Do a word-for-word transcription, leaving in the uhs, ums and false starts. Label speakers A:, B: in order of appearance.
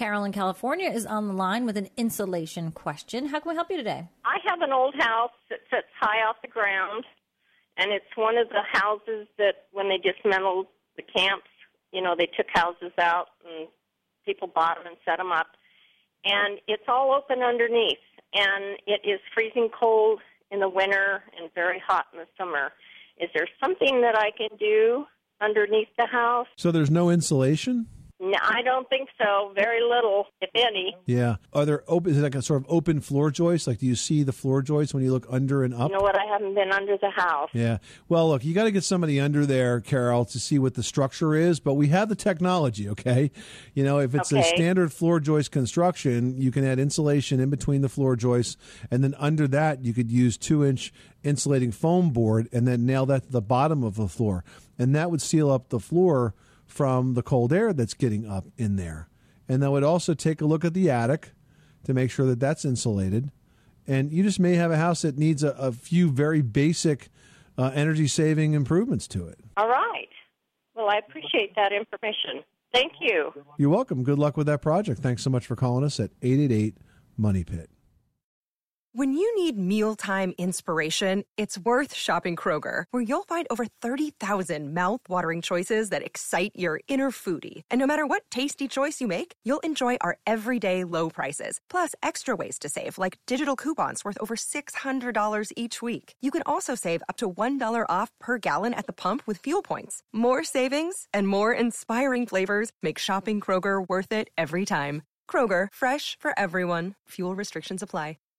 A: Carol in California is on the line with an insulation question. How can we help you today?
B: I have an old house that sits high off the ground, and it's one of the houses that when they dismantled the camps, you know, they took houses out and people bought them and set them up. And it's all open underneath, and it is freezing cold in the winter and very hot in the summer. Is there something that I can do underneath the house?
C: So there's no insulation?
B: No, I don't think so. Very little, if any.
C: Yeah. Are there open? Is it like a sort of open floor joist? Like, do you see the floor joist when you look under and up?
B: You know what? I haven't been under the house.
C: Yeah. Well, look, you got to get somebody under there, Carol, to see what the structure is. But we have the technology, okay? You know, if it's
B: okay.
C: a standard floor joist construction, you can add insulation in between the floor joists, and then under that, you could use two-inch insulating foam board, and then nail that to the bottom of the floor, and that would seal up the floor from the cold air that's getting up in there. And that would also take a look at the attic to make sure that that's insulated. And you just may have a house that needs a, a few very basic uh, energy-saving improvements to it.
B: All right. Well, I appreciate that information. Thank you.
C: You're welcome. Good luck with that project. Thanks so much for calling us at eight eight eight, money pit.
D: When you need mealtime inspiration, it's worth shopping Kroger, where you'll find over thirty thousand mouth-watering choices that excite your inner foodie. And no matter what tasty choice you make, you'll enjoy our everyday low prices, plus extra ways to save, like digital coupons worth over six hundred dollars each week. You can also save up to one dollar off per gallon at the pump with fuel points. More savings and more inspiring flavors make shopping Kroger worth it every time. Kroger, fresh for everyone. Fuel restrictions apply.